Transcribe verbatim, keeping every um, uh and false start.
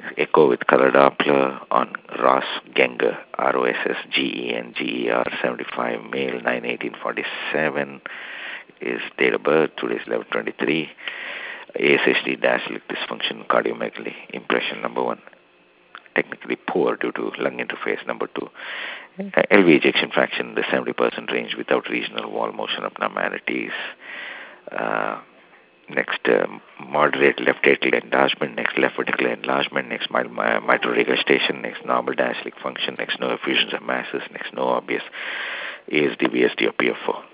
Echo with color Doppler on Ross Genger, R O S S G E N G E R, seventy-five, male, nine eighteen forty-seven. His date of birth, today's eleven twenty-three. A S H D diastolic dysfunction, cardiomegaly, impression number one. Technically poor due to lung interface, number two. L V ejection fraction, the seventy percent range without regional wall motion abnormalities. Uh, next, uh, moderate left atrial enlargement. Next, left ventricular enlargement. Next, mild mitral regurgitation. Next, normal diastolic function. Next, no effusions of masses. Next, no obvious A S D, V S D, or P F O.